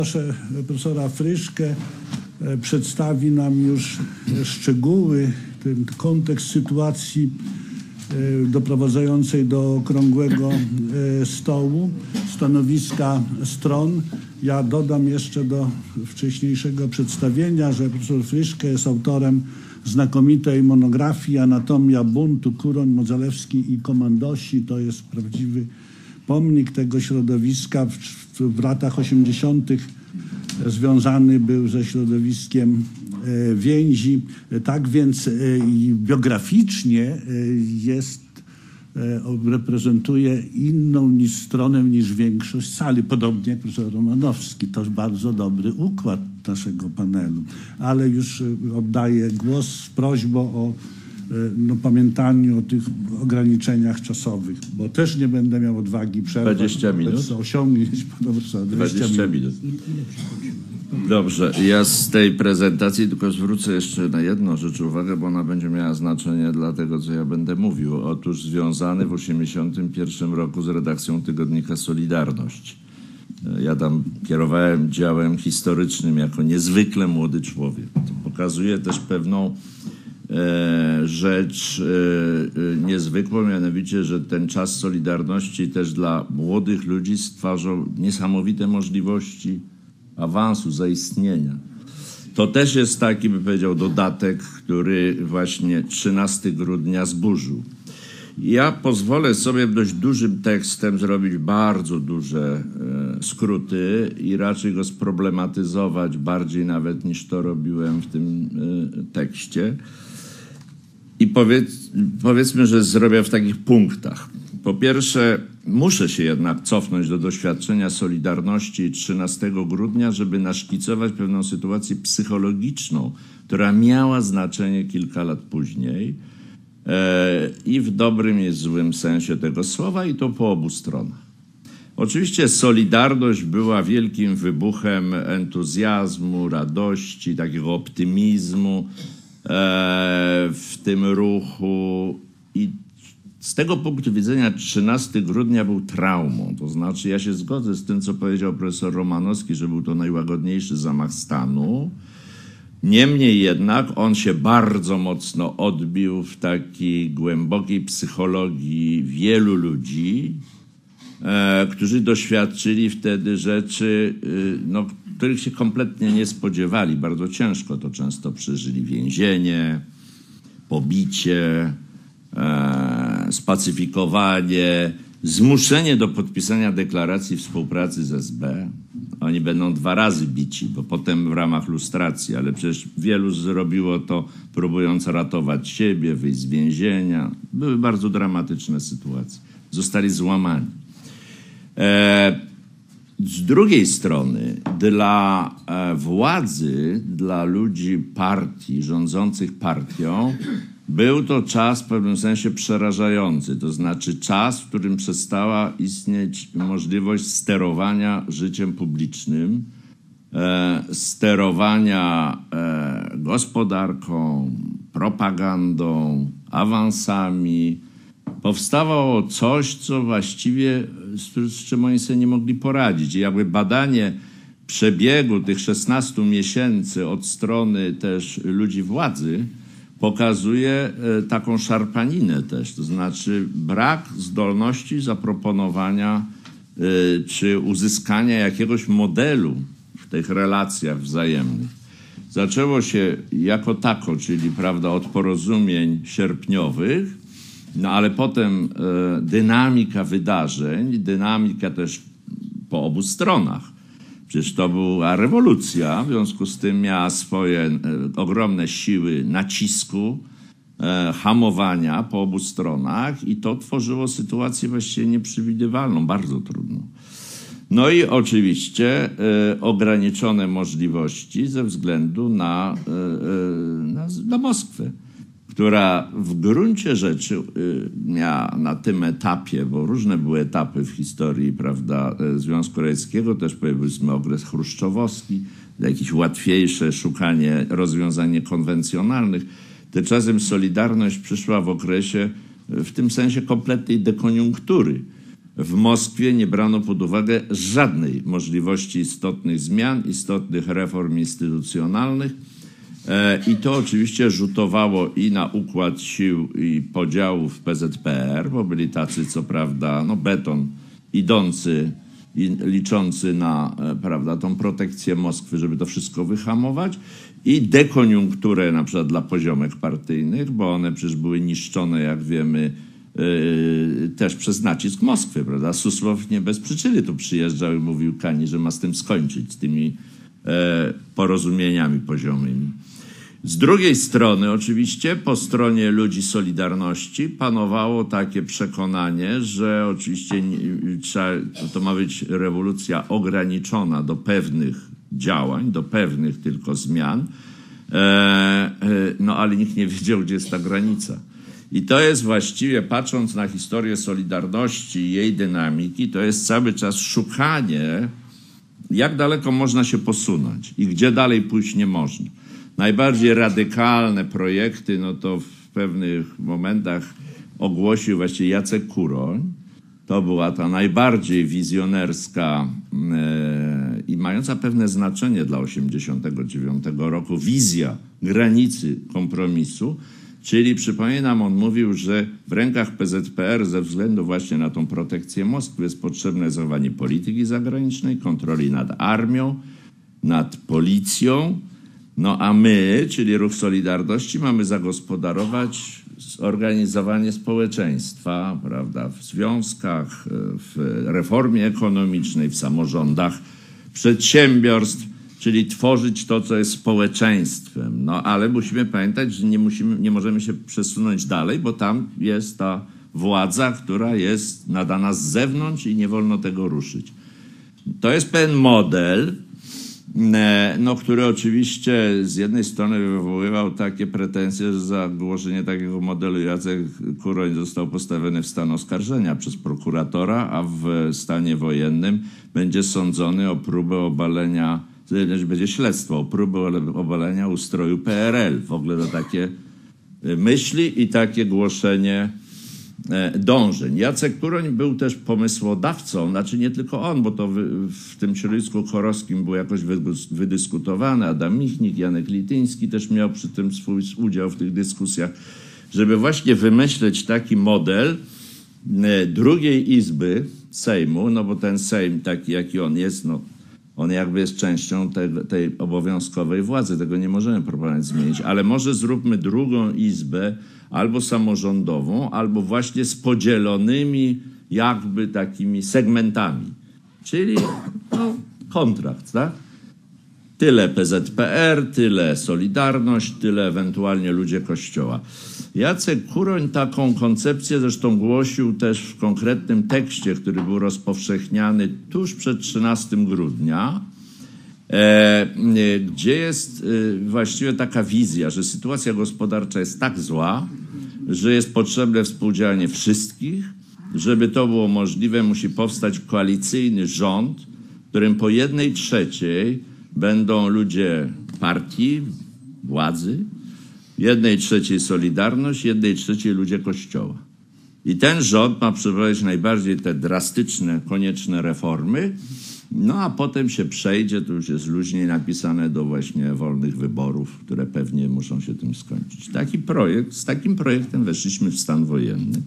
Proszę profesora Fryszkę przedstawi nam już szczegóły, ten kontekst sytuacji doprowadzającej do okrągłego stołu, stanowiska stron. Ja dodam jeszcze do wcześniejszego przedstawienia, że profesor Fryszkę jest autorem znakomitej monografii Anatomia buntu, Kuroń, Modzelewski i Komandosi. To jest prawdziwy pomnik tego środowiska. W latach 80. związany był ze środowiskiem więzi. Tak więc biograficznie reprezentuje inną stronę niż większość sali. Podobnie jak profesor Romanowski. To bardzo dobry układ naszego panelu. Ale już oddaję głos z prośbą o pamiętaniu o tych ograniczeniach czasowych, bo też nie będę miał odwagi przerwać. 20 minut. Osiągnięć pana profesora. 20 minut. Dobrze, ja z tej prezentacji tylko zwrócę jeszcze na jedną rzecz uwagę, bo ona będzie miała znaczenie dla tego, co ja będę mówił. Otóż związany w 1981 roku z redakcją tygodnika Solidarność. Ja tam kierowałem działem historycznym jako niezwykle młody człowiek. To pokazuje też pewną rzecz niezwykłą, mianowicie, że ten czas Solidarności też dla młodych ludzi stwarzał niesamowite możliwości awansu, zaistnienia. To też jest taki, by powiedział, dodatek, który właśnie 13 grudnia zburzył. Ja pozwolę sobie dość dużym tekstem zrobić bardzo duże skróty i raczej go sproblematyzować bardziej nawet niż to robiłem w tym tekście. I powiedzmy, że zrobię w takich punktach. Po pierwsze, muszę się jednak cofnąć do doświadczenia Solidarności 13 grudnia, żeby naszkicować pewną sytuację psychologiczną, która miała znaczenie kilka lat później i w dobrym i złym sensie tego słowa, i to po obu stronach. Oczywiście Solidarność była wielkim wybuchem entuzjazmu, radości, takiego optymizmu w tym ruchu i z tego punktu widzenia 13 grudnia był traumą. To znaczy ja się zgodzę z tym, co powiedział profesor Romanowski, że był to najłagodniejszy zamach stanu. Niemniej jednak on się bardzo mocno odbił w takiej głębokiej psychologii wielu ludzi, którzy doświadczyli wtedy rzeczy, których się kompletnie nie spodziewali. Bardzo ciężko to często przeżyli. Więzienie, pobicie, spacyfikowanie, zmuszenie do podpisania deklaracji współpracy z SB. Oni będą 2 razy bici, bo potem w ramach lustracji, ale przecież wielu zrobiło to, próbując ratować siebie, wyjść z więzienia. Były bardzo dramatyczne sytuacje. Zostali złamani. Z drugiej strony dla władzy, dla ludzi partii, rządzących partią, był to czas w pewnym sensie przerażający. To znaczy czas, w którym przestała istnieć możliwość sterowania życiem publicznym, sterowania gospodarką, propagandą, awansami. Powstawało coś, co właściwie z czym oni sobie nie mogli poradzić. I jakby badanie przebiegu tych 16 miesięcy od strony też ludzi władzy pokazuje taką szarpaninę też. To znaczy brak zdolności zaproponowania czy uzyskania jakiegoś modelu w tych relacjach wzajemnych. Zaczęło się jako tako, czyli od porozumień sierpniowych, ale potem dynamika wydarzeń, dynamika też po obu stronach. Przecież to była rewolucja, w związku z tym miała swoje ogromne siły nacisku, hamowania po obu stronach i to tworzyło sytuację właściwie nieprzewidywalną, bardzo trudną. No i oczywiście ograniczone możliwości ze względu na Moskwę, która w gruncie rzeczy miała na tym etapie, bo różne były etapy w historii, Związku Radzieckiego, też powiedzmy okres chruszczowowski, jakieś łatwiejsze szukanie rozwiązań niekonwencjonalnych. Tymczasem Solidarność przyszła w okresie w tym sensie kompletnej dekoniunktury. w Moskwie nie brano pod uwagę żadnej możliwości istotnych zmian, istotnych reform instytucjonalnych. I to oczywiście rzutowało i na układ sił i podziałów w PZPR, bo byli tacy, co prawda, beton idący i liczący na, prawda, tą protekcję Moskwy, żeby to wszystko wyhamować, i dekoniunkturę na przykład dla poziomek partyjnych, bo one przecież były niszczone, jak wiemy, też przez nacisk Moskwy, prawda? Susłow nie bez przyczyny tu przyjeżdżał i mówił Kani, że ma z tym skończyć, z tymi porozumieniami poziomymi. Z drugiej strony oczywiście po stronie ludzi Solidarności panowało takie przekonanie, że oczywiście to ma być rewolucja ograniczona do pewnych działań, do pewnych tylko zmian, ale nikt nie wiedział, gdzie jest ta granica. I to jest właściwie, patrząc na historię Solidarności i jej dynamiki, to jest cały czas szukanie, jak daleko można się posunąć i gdzie dalej pójść nie można. Najbardziej radykalne projekty, to w pewnych momentach ogłosił właściwie Jacek Kuroń. To była ta najbardziej wizjonerska i mająca pewne znaczenie dla 1989 roku wizja granicy kompromisu. Czyli, przypominam, on mówił, że w rękach PZPR ze względu właśnie na tą protekcję Moskwy jest potrzebne zachowanie polityki zagranicznej, kontroli nad armią, nad policją, a my, czyli Ruch Solidarności, mamy zagospodarować zorganizowanie społeczeństwa, prawda, w związkach, w reformie ekonomicznej, w samorządach, przedsiębiorstw, czyli tworzyć to, co jest społeczeństwem. Ale musimy pamiętać, że nie możemy się przesunąć dalej, bo tam jest ta władza, która jest nadana z zewnątrz i nie wolno tego ruszyć. To jest pewien model, który oczywiście z jednej strony wywoływał takie pretensje, że za głoszenie takiego modelu Jacek Kuroń został postawiony w stan oskarżenia przez prokuratora, a w stanie wojennym będzie sądzony o próbę obalenia, będzie śledztwo o próbę obalenia ustroju PRL. W ogóle to takie myśli i takie głoszenie dążeń. Jacek Kuroń był też pomysłodawcą, znaczy nie tylko on, bo to w tym środowisku chorowskim było jakoś wydyskutowane. Adam Michnik, Janek Lityński też miał przy tym swój udział w tych dyskusjach, żeby właśnie wymyśleć taki model drugiej izby Sejmu, bo ten Sejm taki, jaki on jest, on jakby jest częścią tej obowiązkowej władzy. Tego nie możemy próbować zmienić, ale może zróbmy drugą izbę albo samorządową, albo właśnie z podzielonymi jakby takimi segmentami. Czyli kontrakt, tak? Tyle PZPR, tyle Solidarność, tyle ewentualnie ludzie Kościoła. Jacek Kuroń taką koncepcję zresztą głosił też w konkretnym tekście, który był rozpowszechniany tuż przed 13 grudnia, gdzie jest właściwie taka wizja, że sytuacja gospodarcza jest tak zła, że jest potrzebne współdziałanie wszystkich. Żeby to było możliwe, musi powstać koalicyjny rząd, w którym po 1/3 będą ludzie partii, władzy, 1/3 Solidarność, 1/3 ludzie Kościoła. I ten rząd ma przeprowadzić najbardziej te drastyczne, konieczne reformy, a potem się przejdzie, to już jest luźniej napisane, do właśnie wolnych wyborów, które pewnie muszą się tym skończyć. Z takim projektem weszliśmy w stan wojenny.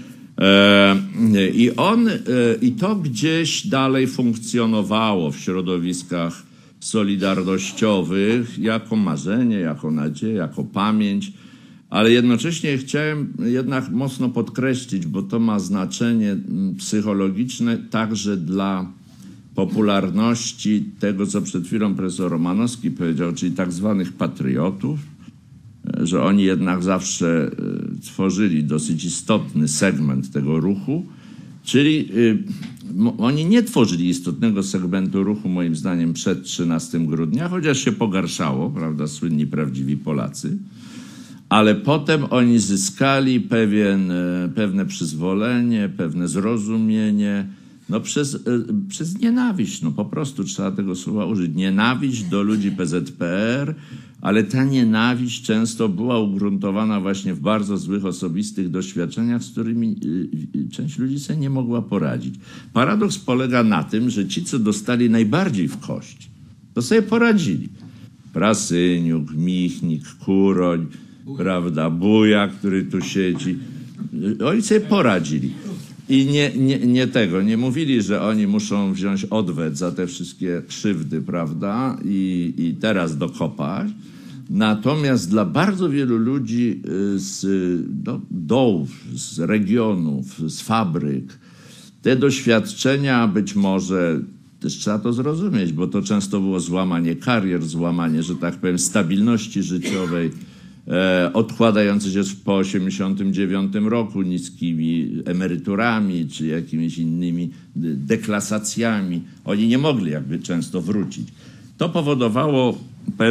I to gdzieś dalej funkcjonowało w środowiskach solidarnościowych jako marzenie, jako nadzieja, jako pamięć, ale jednocześnie chciałem jednak mocno podkreślić, bo to ma znaczenie psychologiczne także dla popularności tego, co przed chwilą profesor Romanowski powiedział, czyli tak zwanych patriotów, że oni jednak zawsze tworzyli dosyć istotny segment tego ruchu, czyli oni nie tworzyli istotnego segmentu ruchu, moim zdaniem, przed 13 grudnia, chociaż się pogarszało, prawda, słynni prawdziwi Polacy, ale potem oni zyskali pewne przyzwolenie, pewne zrozumienie, No przez nienawiść, no po prostu trzeba tego słowa użyć. Nienawiść do ludzi PZPR, ale ta nienawiść często była ugruntowana właśnie w bardzo złych osobistych doświadczeniach, z którymi część ludzi sobie nie mogła poradzić. Paradoks polega na tym, że ci, co dostali najbardziej w kość, to sobie poradzili. Prasyniuk, Michnik, Kuroń, prawda, Buja, który tu siedzi. Oni sobie poradzili. I nie mówili, że oni muszą wziąć odwet za te wszystkie krzywdy, prawda, i teraz dokopać. Natomiast dla bardzo wielu ludzi z dołów, z regionów, z fabryk, te doświadczenia być może, też trzeba to zrozumieć, bo to często było złamanie karier, złamanie, że tak powiem, stabilności życiowej, odkładające się po 1989 roku niskimi emeryturami czy jakimiś innymi deklasacjami. Oni nie mogli jakby często wrócić. To powodowało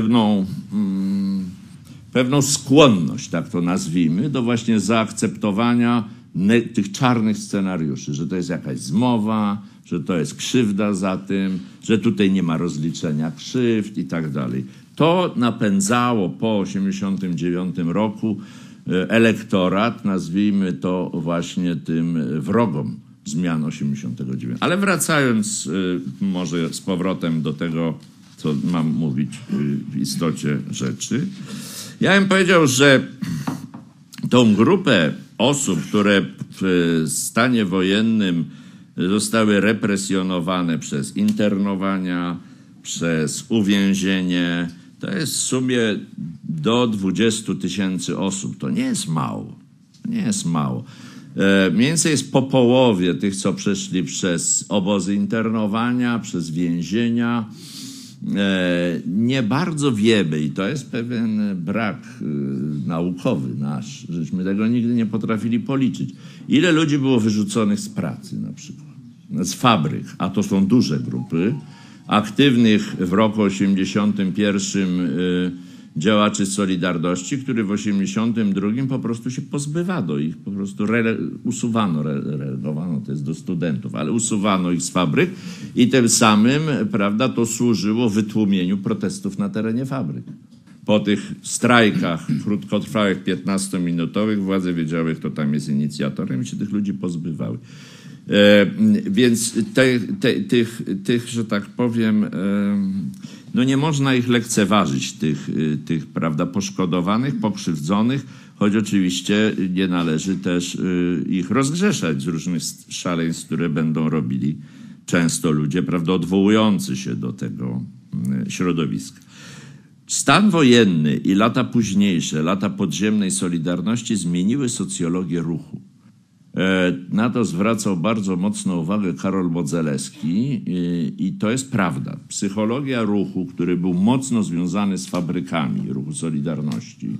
pewną skłonność, tak to nazwijmy, do właśnie zaakceptowania tych czarnych scenariuszy, że to jest jakaś zmowa, że to jest krzywda za tym, że tutaj nie ma rozliczenia krzywd i tak dalej. To napędzało po 1989 roku elektorat, nazwijmy to właśnie tym wrogom zmian 89. Ale wracając może z powrotem do tego, co mam mówić w istocie rzeczy, ja bym powiedział, że tą grupę osób, które w stanie wojennym zostały represjonowane przez internowania, przez uwięzienie, to jest w sumie do 20 000 osób. To nie jest mało. Nie jest mało. Mniej więcej jest po połowie tych, co przeszli przez obozy internowania, przez więzienia. Nie bardzo wiemy i to jest pewien brak naukowy nasz, żeśmy tego nigdy nie potrafili policzyć. Ile ludzi było wyrzuconych z pracy na przykład, z fabryk, a to są duże grupy, aktywnych w roku 81 działaczy Solidarności, który w 82 po prostu się pozbywano ich, po prostu usuwano, relegowano, to jest do studentów, ale usuwano ich z fabryk i tym samym, prawda, to służyło wytłumieniu protestów na terenie fabryk. Po tych strajkach krótkotrwałych, 15-minutowych, władze wiedziały, kto tam jest inicjatorem i się tych ludzi pozbywały. Więc tych, że tak powiem, no nie można ich lekceważyć, tych prawda, poszkodowanych, pokrzywdzonych, choć oczywiście nie należy też ich rozgrzeszać z różnych szaleństw, które będą robili często ludzie, prawda, odwołujący się do tego środowiska. Stan wojenny i lata późniejsze, lata podziemnej Solidarności zmieniły socjologię ruchu. Na to zwracał bardzo mocno uwagę Karol Modzelewski i to jest prawda. Psychologia ruchu, który był mocno związany z fabrykami, ruchu Solidarności,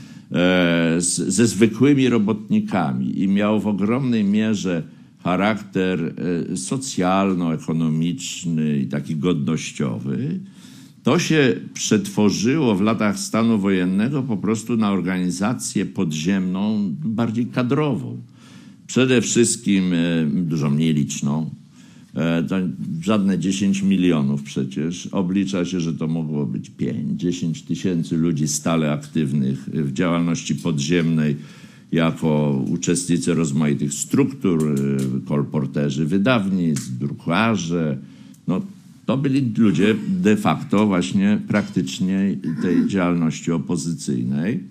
ze zwykłymi robotnikami i miał w ogromnej mierze charakter socjalno-ekonomiczny i taki godnościowy, to się przetworzyło w latach stanu wojennego po prostu na organizację podziemną, bardziej kadrową. Przede wszystkim dużo mniej liczną, to żadne 10 milionów przecież. Oblicza się, że to mogło być 5-10 tysięcy ludzi stale aktywnych w działalności podziemnej jako uczestnicy rozmaitych struktur, kolporterzy wydawnictw, drukarze. No, to byli ludzie de facto właśnie praktycznie tej działalności opozycyjnej.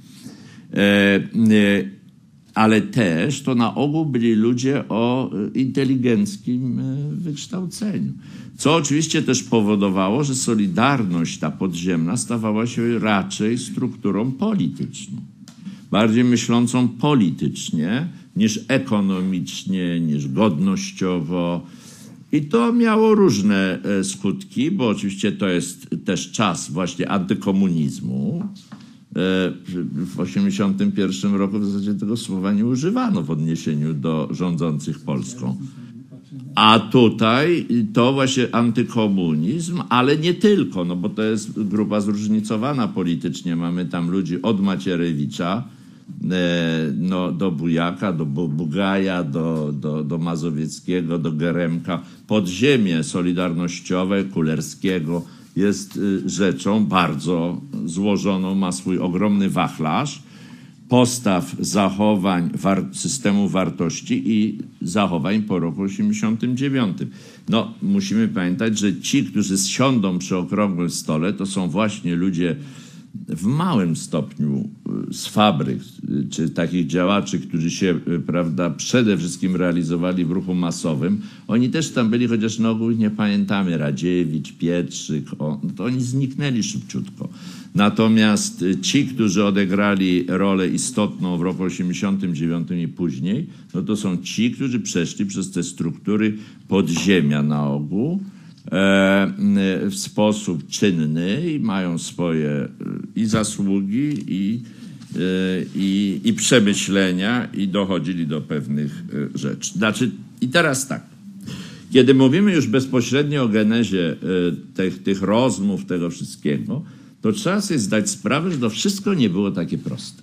Ale też to na ogół byli ludzie o inteligenckim wykształceniu. Co oczywiście też powodowało, że Solidarność ta podziemna stawała się raczej strukturą polityczną. Bardziej myślącą politycznie niż ekonomicznie, niż godnościowo. I to miało różne skutki, bo oczywiście to jest też czas właśnie antykomunizmu. W 1981 roku w zasadzie tego słowa nie używano w odniesieniu do rządzących Polską. A tutaj to właśnie antykomunizm, ale nie tylko, no bo to jest grupa zróżnicowana politycznie. Mamy tam ludzi od Macierewicza no, do Bujaka, do Bugaja, do Mazowieckiego, do Geremka. Podziemie solidarnościowe Kulerskiego jest rzeczą bardzo złożoną, ma swój ogromny wachlarz postaw, zachowań, systemu wartości i zachowań po roku 1989. No, musimy pamiętać, że ci, którzy siądą przy okrągłym stole, to są właśnie ludzie w małym stopniu z fabryk, czy takich działaczy, którzy się, prawda, przede wszystkim realizowali w ruchu masowym. Oni też tam byli, chociaż na ogół nie pamiętamy, Radziewicz, Pietrzyk, no to oni zniknęli szybciutko. Natomiast ci, którzy odegrali rolę istotną w roku 1989 i później, no to są ci, którzy przeszli przez te struktury podziemia na ogół, w sposób czynny i mają swoje i zasługi, i przemyślenia i dochodzili do pewnych rzeczy. Znaczy, i teraz tak, kiedy mówimy już bezpośrednio o genezie tych rozmów, tego wszystkiego, to trzeba sobie zdać sprawę, że to wszystko nie było takie proste.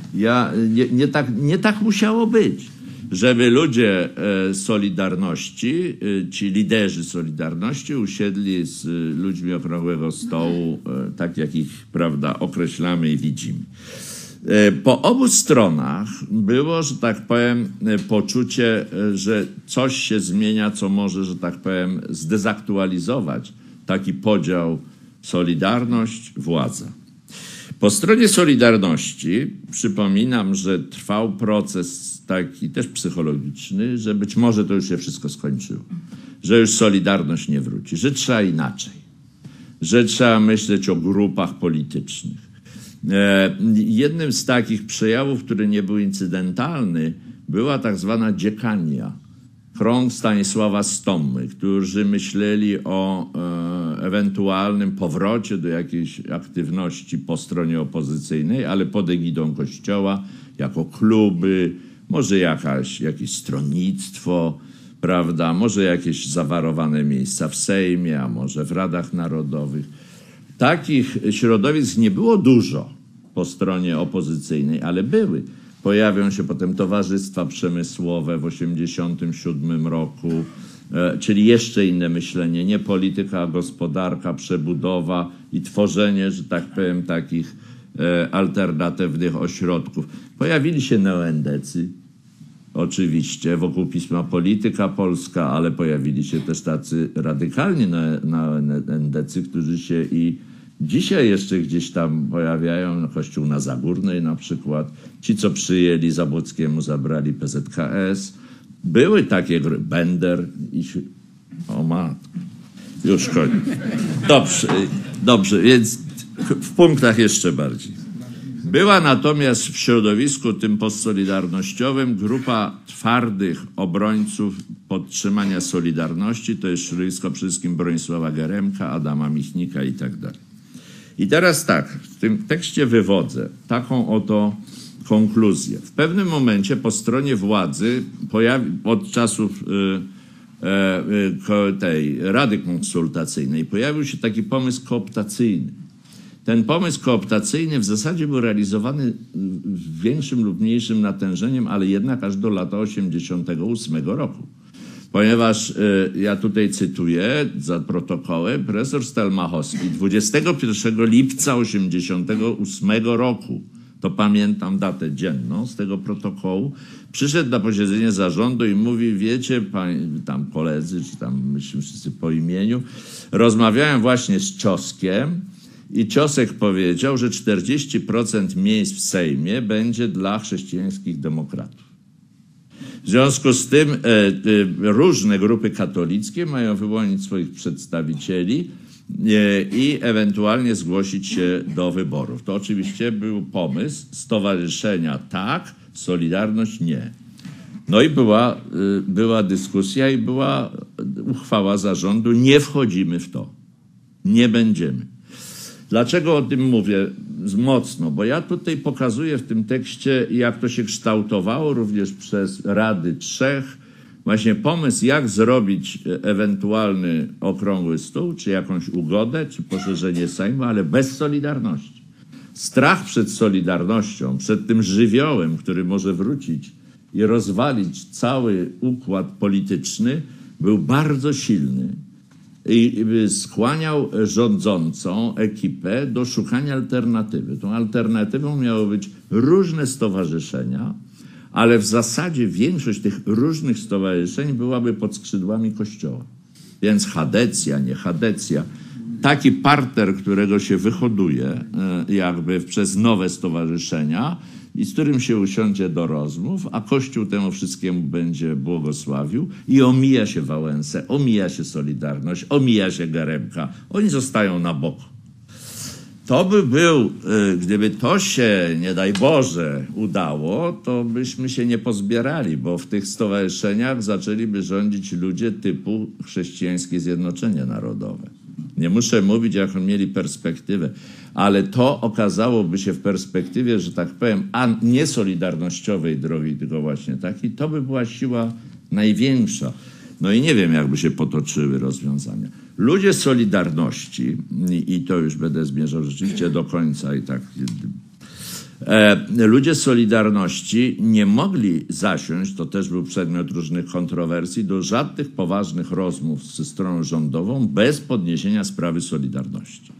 Nie tak musiało być, żeby ludzie Solidarności, ci liderzy Solidarności usiedli z ludźmi okrągłego stołu, tak jak ich, prawda, określamy i widzimy. Po obu stronach było, że tak powiem, poczucie, że coś się zmienia, co może, że tak powiem, zdezaktualizować taki podział Solidarność, władza. Po stronie Solidarności przypominam, że trwał proces taki też psychologiczny, że być może to już się wszystko skończyło, że już Solidarność nie wróci, że trzeba inaczej, że trzeba myśleć o grupach politycznych. Jednym z takich przejawów, który nie był incydentalny, była tak zwana dziekania. Krąg Stanisława Stommy, którzy myśleli o ewentualnym powrocie do jakiejś aktywności po stronie opozycyjnej, ale pod egidą Kościoła, jako kluby, może jakieś stronnictwo, prawda, może jakieś zawarowane miejsca w Sejmie, a może w Radach Narodowych. Takich środowisk nie było dużo po stronie opozycyjnej, ale były. Pojawią się potem towarzystwa przemysłowe w 1987 roku, czyli jeszcze inne myślenie, nie polityka, a gospodarka, przebudowa i tworzenie, że tak powiem, takich alternatywnych ośrodków. Pojawili się neoendecy, oczywiście, wokół pisma Polityka Polska, ale pojawili się też tacy radykalni neoendecy, którzy się i dzisiaj jeszcze gdzieś tam pojawiają, Kościół na Zagórnej na przykład. Ci, co przyjęli Zabłockiemu, zabrali PZKS. Były takie Bender i... O matko. Już koniec. Dobrze, więc w punktach jeszcze bardziej. Była natomiast w środowisku tym postsolidarnościowym grupa twardych obrońców podtrzymania Solidarności. To jest środowisko przede wszystkim Bronisława Geremka, Adama Michnika i tak dalej. I teraz tak, w tym tekście wywodzę taką oto konkluzję. W pewnym momencie po stronie władzy, od czasów tej Rady Konsultacyjnej, pojawił się taki pomysł kooptacyjny. Ten pomysł kooptacyjny w zasadzie był realizowany w większym lub mniejszym natężeniem, ale jednak aż do lata 1988 roku. Ponieważ ja tutaj cytuję za protokołem, profesor Stelmachowski 21 lipca 1988 roku, to pamiętam datę dzienną z tego protokołu, przyszedł na posiedzenie zarządu i mówi, wiecie, tam koledzy, czy tam myśmy wszyscy po imieniu, rozmawiałem właśnie z Cioskiem i Ciosek powiedział, że 40% miejsc w Sejmie będzie dla chrześcijańskich demokratów. W związku z tym różne grupy katolickie mają wyłonić swoich przedstawicieli i ewentualnie zgłosić się do wyborów. To oczywiście był pomysł stowarzyszenia tak, Solidarność nie. No i była dyskusja i była uchwała zarządu, nie wchodzimy w to, nie będziemy. Dlaczego o tym mówię mocno? Bo ja tutaj pokazuję w tym tekście, jak to się kształtowało również przez Rady Trzech, właśnie pomysł, jak zrobić ewentualny okrągły stół, czy jakąś ugodę, czy poszerzenie Sejmu, ale bez Solidarności. Strach przed Solidarnością, przed tym żywiołem, który może wrócić i rozwalić cały układ polityczny, był bardzo silny i skłaniał rządzącą ekipę do szukania alternatywy. Tą alternatywą miały być różne stowarzyszenia, ale w zasadzie większość tych różnych stowarzyszeń byłaby pod skrzydłami Kościoła. Więc chadecja, nie chadecja. Taki partner, którego się wyhoduje jakby przez nowe stowarzyszenia i z którym się usiądzie do rozmów, a Kościół temu wszystkiemu będzie błogosławił i omija się Wałęsę, omija się Solidarność, omija się Geremka. Oni zostają na boku. To by był, gdyby to się, nie daj Boże, udało, to byśmy się nie pozbierali, bo w tych stowarzyszeniach zaczęliby rządzić ludzie typu Chrześcijańskie Zjednoczenie Narodowe. Nie muszę mówić, jaką mieli perspektywę, ale to okazałoby się w perspektywie, że tak powiem, a nie solidarnościowej drogi, tylko właśnie takiej, to by była siła największa. No i nie wiem, jakby się potoczyły rozwiązania. Ludzie Solidarności, i to już będę zmierzał rzeczywiście do końca i tak... Ludzie Solidarności nie mogli zasiąść, to też był przedmiot różnych kontrowersji, do żadnych poważnych rozmów ze stroną rządową bez podniesienia sprawy Solidarności.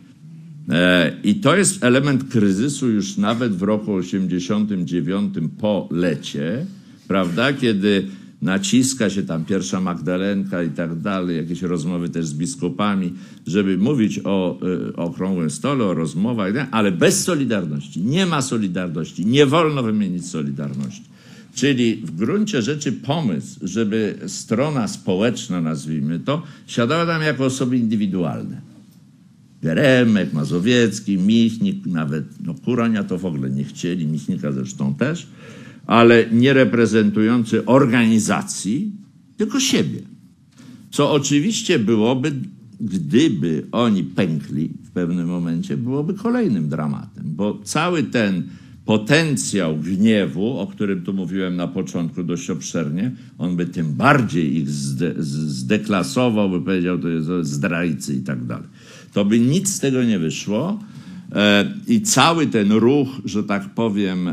I to jest element kryzysu już nawet w roku 89 po lecie, prawda, kiedy naciska się tam pierwsza Magdalenka i tak dalej, jakieś rozmowy też z biskupami, żeby mówić o okrągłym stole, o rozmowach, ale bez Solidarności. Nie ma Solidarności. Nie wolno wymienić Solidarności. Czyli w gruncie rzeczy pomysł, żeby strona społeczna, nazwijmy to, siadała tam jako osoby indywidualne. Geremek, Mazowiecki, Michnik, nawet Kuronia to w ogóle nie chcieli, Michnika zresztą też, ale nie reprezentujący organizacji, tylko siebie. Co oczywiście byłoby, gdyby oni pękli w pewnym momencie, byłoby kolejnym dramatem, bo cały ten potencjał gniewu, o którym tu mówiłem na początku dość obszernie, on by tym bardziej ich zdeklasował, by powiedział, to jest zdrajcy i tak dalej. To by nic z tego nie wyszło. I cały ten ruch, że tak powiem,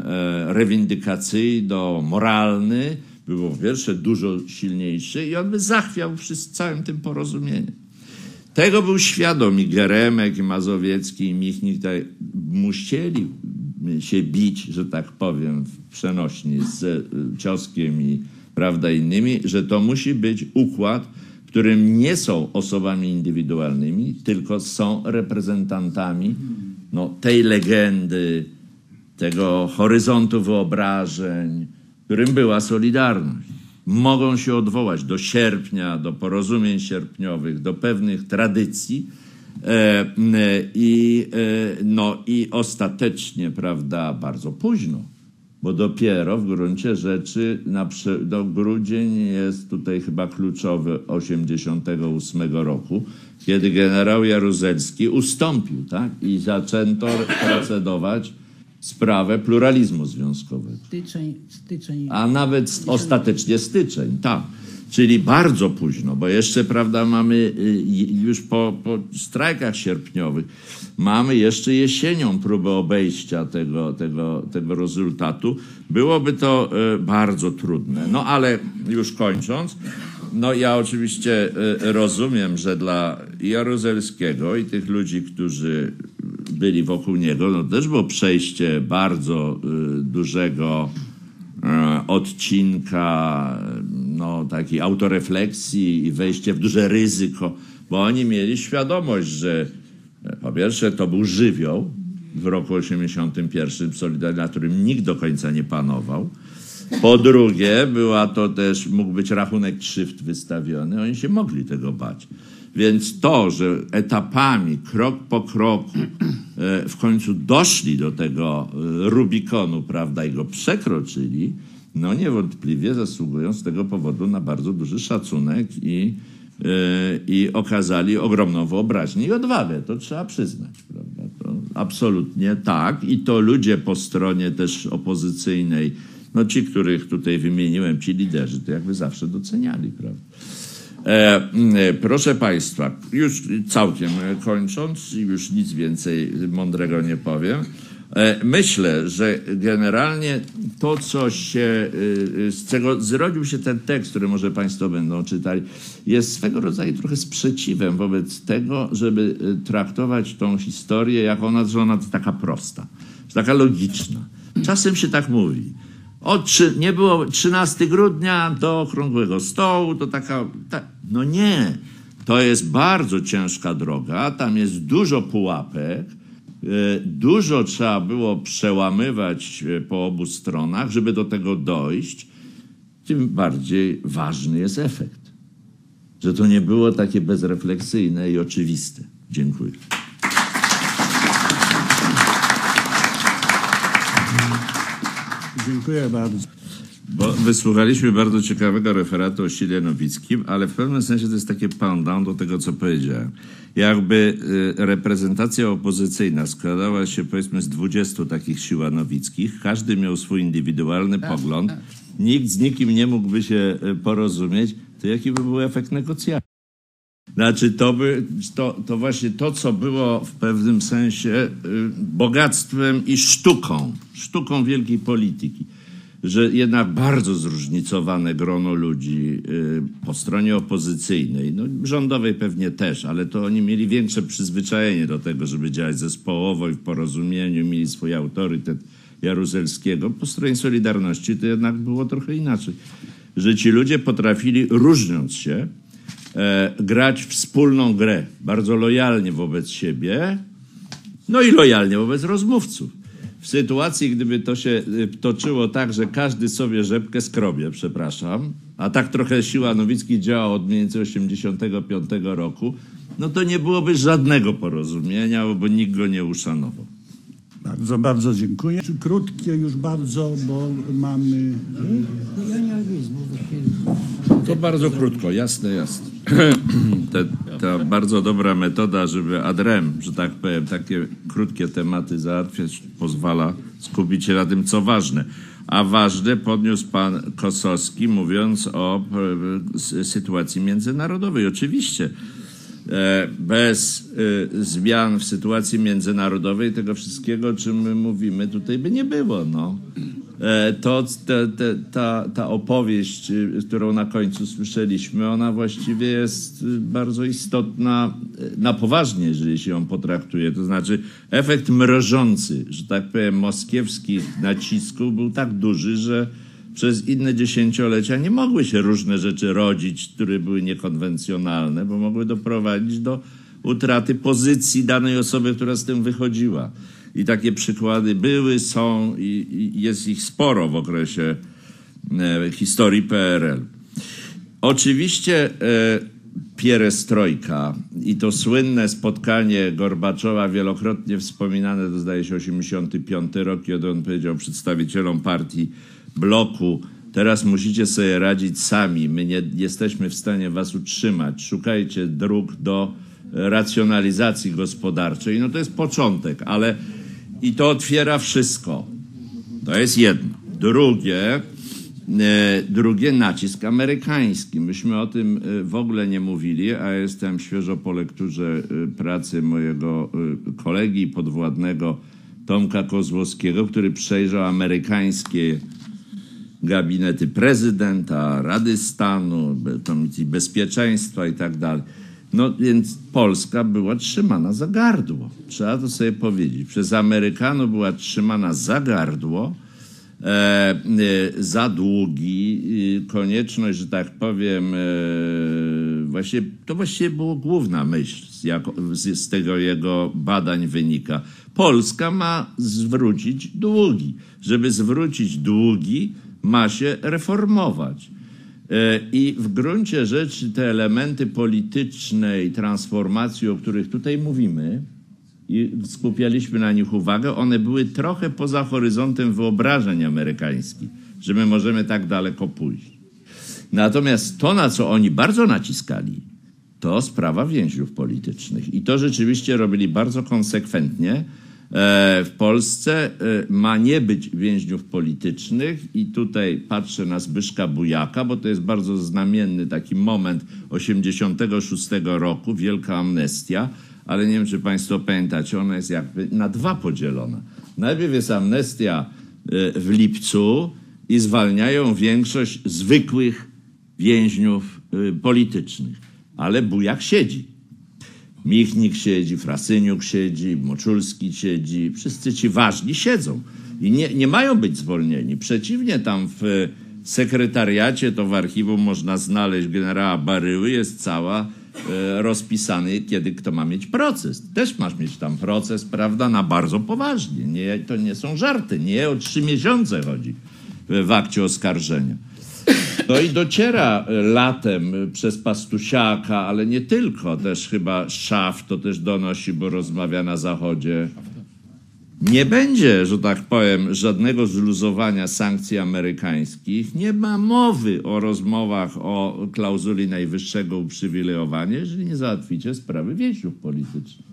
rewindykacyjno-moralny był po pierwsze dużo silniejszy i on by zachwiał przy całym tym porozumieniu. Tego był świadom i Geremek, i Mazowiecki, i Michnik. Musieli się bić, że tak powiem, w przenośni z Cioskiem i prawda innymi, że to musi być układ, w którym nie są osobami indywidualnymi, tylko są reprezentantami tej legendy, tego horyzontu wyobrażeń, którym była Solidarność. Mogą się odwołać do sierpnia, do porozumień sierpniowych, do pewnych tradycji i ostatecznie, prawda, bardzo późno, bo dopiero w gruncie rzeczy grudzień jest tutaj chyba kluczowy 88 roku, kiedy generał Jaruzelski ustąpił, tak? I zaczęto procedować sprawę pluralizmu związkowego. Styczeń. A nawet ostatecznie styczeń, tak. Czyli bardzo późno, bo jeszcze, prawda, mamy już po strajkach sierpniowych, mamy jeszcze jesienią próbę obejścia tego rezultatu. Byłoby to bardzo trudne. No ale już kończąc, ja oczywiście rozumiem, że dla Jaruzelskiego i tych ludzi, którzy byli wokół niego, też było przejście bardzo dużego odcinka takiej autorefleksji i wejście w duże ryzyko, bo oni mieli świadomość, że po pierwsze to był żywioł w roku 81 Solidarny, na którym nikt do końca nie panował. Po drugie, mógł być rachunek krzywd wystawiony, oni się mogli tego bać. Więc to, że etapami, krok po kroku w końcu doszli do tego Rubikonu, prawda, i go przekroczyli, niewątpliwie zasługują z tego powodu na bardzo duży szacunek i okazali ogromną wyobraźnię i odwagę, to trzeba przyznać, prawda? To absolutnie tak. I to ludzie po stronie też opozycyjnej, ci, których tutaj wymieniłem, ci liderzy, to jakby zawsze doceniali, prawda? Proszę Państwa, już całkiem kończąc, już nic więcej mądrego nie powiem, Myślę, że generalnie to, co się, z czego zrodził się ten tekst, który może państwo będą czytali, jest swego rodzaju trochę sprzeciwem wobec tego, żeby traktować tą historię jako że ona jest taka prosta, taka logiczna. Czasem się tak mówi. Nie było 13 grudnia do okrągłego stołu, to no nie. To jest bardzo ciężka droga, tam jest dużo pułapek, dużo trzeba było przełamywać po obu stronach, żeby do tego dojść. Tym bardziej ważny jest efekt. Że to nie było takie bezrefleksyjne i oczywiste. Dziękuję. Dziękuję bardzo. Bo wysłuchaliśmy bardzo ciekawego referatu o Sile Nowickim, ale w pewnym sensie to jest takie countdown do tego, co powiedziałem. Jakby reprezentacja opozycyjna składała się, powiedzmy, z 20 takich sił nowickich, każdy miał swój indywidualny pogląd, nikt z nikim nie mógłby się porozumieć, to jaki by był efekt negocjacji? Znaczy, to właśnie to, co było w pewnym sensie bogactwem i sztuką wielkiej polityki, że jednak bardzo zróżnicowane grono ludzi po stronie opozycyjnej, no rządowej pewnie też, ale to oni mieli większe przyzwyczajenie do tego, żeby działać zespołowo i w porozumieniu, mieli swój autorytet Jaruzelskiego. Po stronie Solidarności to jednak było trochę inaczej, że ci ludzie potrafili, różniąc się, grać wspólną grę, bardzo lojalnie wobec siebie, no i lojalnie wobec rozmówców. W sytuacji, gdyby to się toczyło tak, że każdy sobie rzepkę skrobie, przepraszam, a tak trochę siła Nowickich działa od mniej więcej 1985 roku, no to nie byłoby żadnego porozumienia, bo nikt go nie uszanował. Bardzo, bardzo dziękuję. Krótkie już bardzo, bo mamy... To bardzo krótko, jasne. Ta bardzo dobra metoda, żeby ad rem, że tak powiem, takie krótkie tematy załatwiać, pozwala skupić się na tym, co ważne. A ważne podniósł pan Kosowski, mówiąc o sytuacji międzynarodowej. Oczywiście bez zmian w sytuacji międzynarodowej tego wszystkiego, o czym my mówimy, tutaj by nie było. No. Ta opowieść, którą na końcu słyszeliśmy, ona właściwie jest bardzo istotna na poważnie, jeżeli się ją potraktuje. To znaczy efekt mrożący, że tak powiem, moskiewskich nacisków był tak duży, że przez inne dziesięciolecia nie mogły się różne rzeczy rodzić, które były niekonwencjonalne, bo mogły doprowadzić do utraty pozycji danej osoby, która z tym wychodziła. I takie przykłady były, są i jest ich sporo w okresie historii PRL. Oczywiście pierestrojka i to słynne spotkanie Gorbaczowa, wielokrotnie wspominane, to zdaje się 85 rok, kiedy on powiedział przedstawicielom partii bloku: teraz musicie sobie radzić sami, my nie jesteśmy w stanie was utrzymać, szukajcie dróg do racjonalizacji gospodarczej. No to jest początek, ale i to otwiera wszystko. To jest jedno. Drugie nacisk amerykański. Myśmy o tym w ogóle nie mówili, a jestem świeżo po lekturze pracy mojego kolegi i podwładnego Tomka Kozłowskiego, który przejrzał amerykańskie gabinety prezydenta, Rady Stanu, Komisji Bezpieczeństwa i tak dalej. No więc Polska była trzymana za gardło. Trzeba to sobie powiedzieć. Przez Amerykanów była trzymana za gardło, za długi, konieczność, że tak powiem, to właściwie była główna myśl, z tego jego badań wynika. Polska ma zwrócić długi. Żeby zwrócić długi, ma się reformować. I w gruncie rzeczy te elementy politycznej transformacji, o których tutaj mówimy i skupialiśmy na nich uwagę, one były trochę poza horyzontem wyobrażeń amerykańskich, że my możemy tak daleko pójść. Natomiast to, na co oni bardzo naciskali, to sprawa więźniów politycznych. I to rzeczywiście robili bardzo konsekwentnie. W Polsce ma nie być więźniów politycznych i tutaj patrzę na Zbyszka Bujaka, bo to jest bardzo znamienny taki moment 86 roku, wielka amnestia, ale nie wiem, czy państwo pamiętacie, ona jest jakby na dwa podzielona. Najpierw jest amnestia w lipcu i zwalniają większość zwykłych więźniów politycznych. Ale Bujak siedzi. Michnik siedzi, Frasyniuk siedzi, Moczulski siedzi. Wszyscy ci ważni siedzą. I nie mają być zwolnieni. Przeciwnie, tam w sekretariacie, to w archiwum można znaleźć generała Baryły, jest cała rozpisany, kiedy kto ma mieć proces. Też masz mieć tam proces, prawda, na bardzo poważnie. To nie są żarty. Nie o 3 miesiące chodzi w akcie oskarżenia. No i dociera latem przez Pastusiaka, ale nie tylko, też chyba Schaff to też donosi, bo rozmawia na Zachodzie. Nie będzie, że tak powiem, żadnego zluzowania sankcji amerykańskich. Nie ma mowy o rozmowach o klauzuli najwyższego uprzywilejowania, jeżeli nie załatwicie sprawy więźniów politycznych.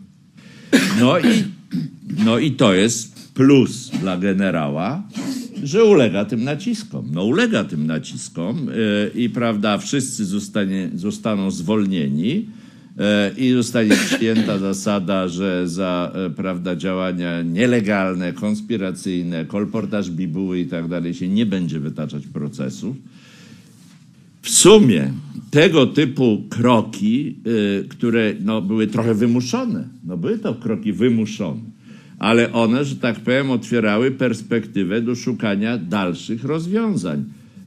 No i to jest plus dla generała, że ulega tym naciskom. No ulega tym naciskom i prawda, wszyscy zostaną zwolnieni i zostanie przyjęta zasada, że za prawda, działania nielegalne, konspiracyjne, kolportaż bibuły i tak dalej się nie będzie wytaczać procesów. W sumie tego typu kroki, które były trochę wymuszone, były to kroki wymuszone, ale one, że tak powiem, otwierały perspektywę do szukania dalszych rozwiązań.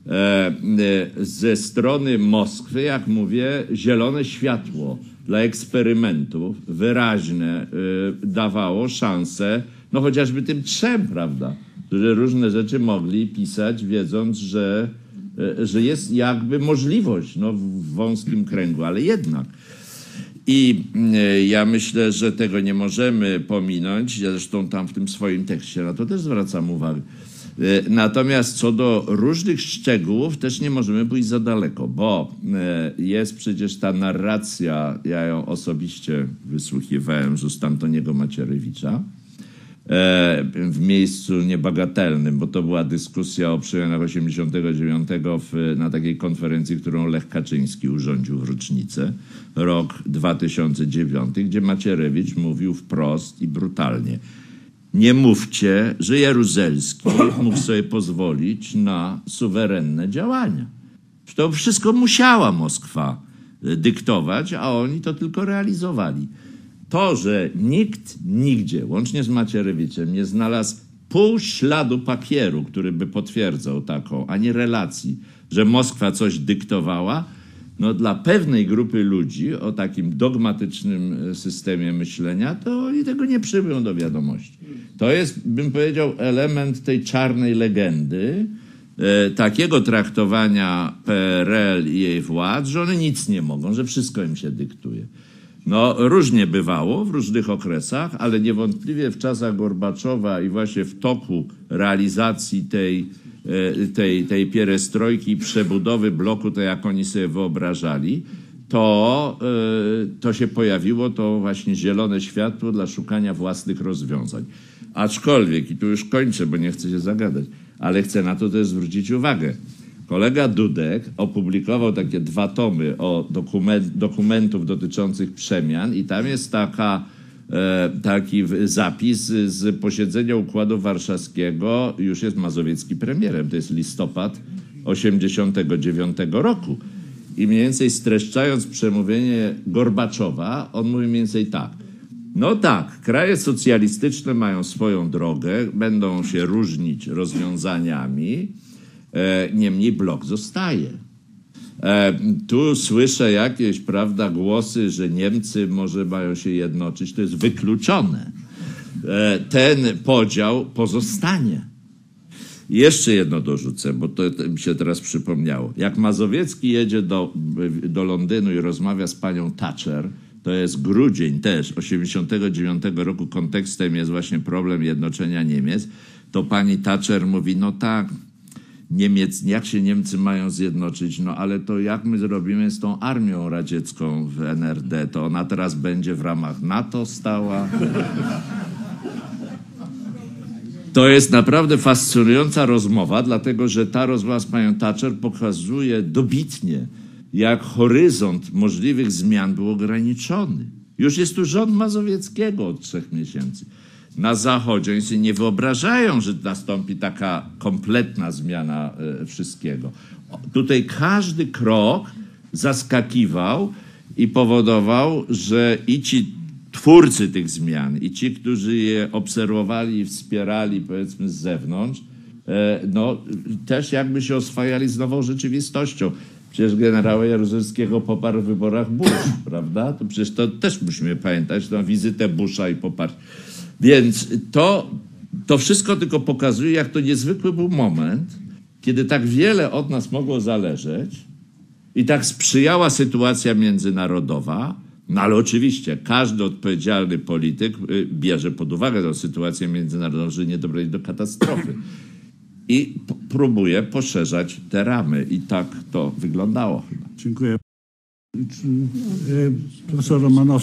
Ze strony Moskwy, jak mówię, zielone światło dla eksperymentów wyraźne dawało szansę, chociażby tym 3, prawda, którzy różne rzeczy mogli pisać, wiedząc, że jest jakby możliwość w wąskim kręgu, ale jednak. I ja myślę, że tego nie możemy pominąć. Ja zresztą tam w tym swoim tekście na to też zwracam uwagę. Natomiast co do różnych szczegółów też nie możemy pójść za daleko, bo jest przecież ta narracja, ja ją osobiście wysłuchiwałem z ust Antoniego Macierewicza, w miejscu niebagatelnym, bo to była dyskusja o przemianach 89 na takiej konferencji, którą Lech Kaczyński urządził w rocznicę, rok 2009, gdzie Macierewicz mówił wprost i brutalnie: nie mówcie, że Jaruzelski mógł sobie pozwolić na suwerenne działania. To wszystko musiała Moskwa dyktować, a oni to tylko realizowali. To, że nikt nigdzie, łącznie z Macierewiczem, nie znalazł pół śladu papieru, który by potwierdzał taką, ani relacji, że Moskwa coś dyktowała, dla pewnej grupy ludzi o takim dogmatycznym systemie myślenia, to oni tego nie przyjmują do wiadomości. To jest, bym powiedział, element tej czarnej legendy, takiego traktowania PRL i jej władz, że one nic nie mogą, że wszystko im się dyktuje. Różnie bywało w różnych okresach, ale niewątpliwie w czasach Gorbaczowa i właśnie w toku realizacji tej pierestrojki i przebudowy bloku, to jak oni sobie wyobrażali, to się pojawiło to właśnie zielone światło dla szukania własnych rozwiązań. Aczkolwiek, i tu już kończę, bo nie chcę się zagadać, ale chcę na to też zwrócić uwagę. Kolega Dudek opublikował takie 2 tomy o dokumentów dotyczących przemian i tam jest taki zapis z posiedzenia Układu Warszawskiego, już jest Mazowiecki premierem, to jest listopad 89 roku. I mniej więcej streszczając przemówienie Gorbaczowa, on mówi mniej więcej tak: tak, kraje socjalistyczne mają swoją drogę, będą się różnić rozwiązaniami, niemniej blok zostaje. Tu słyszę jakieś, prawda, głosy, że Niemcy może mają się jednoczyć. To jest wykluczone. Ten podział pozostanie. I jeszcze jedno dorzucę, bo to mi się teraz przypomniało. Jak Mazowiecki jedzie do Londynu i rozmawia z panią Thatcher, to jest grudzień też 89 roku, kontekstem jest właśnie problem jednoczenia Niemiec, to pani Thatcher mówi: tak, jak się Niemcy mają zjednoczyć, ale to jak my zrobimy z tą armią radziecką w NRD, to ona teraz będzie w ramach NATO stała. To jest naprawdę fascynująca rozmowa, dlatego że ta rozmowa z panią Thatcher pokazuje dobitnie, jak horyzont możliwych zmian był ograniczony. Już jest tu rząd Mazowieckiego od 3 miesięcy. Na Zachodzie oni sobie nie wyobrażają, że nastąpi taka kompletna zmiana wszystkiego. Tutaj każdy krok zaskakiwał i powodował, że i ci twórcy tych zmian, i ci, którzy je obserwowali i wspierali, powiedzmy, z zewnątrz, no, też jakby się oswajali z nową rzeczywistością. Przecież generała Jaruzelskiego poparł w wyborach Bush, prawda? To przecież to też musimy pamiętać, tę wizytę Busha i poparcie. Więc to wszystko tylko pokazuje, jak to niezwykły był moment, kiedy tak wiele od nas mogło zależeć i tak sprzyjała sytuacja międzynarodowa, no ale oczywiście każdy odpowiedzialny polityk bierze pod uwagę tę sytuację międzynarodową, żeby nie doprowadzić do katastrofy. I próbuje poszerzać te ramy. I tak to wyglądało chyba. Dziękuję. Profesor Romanowski.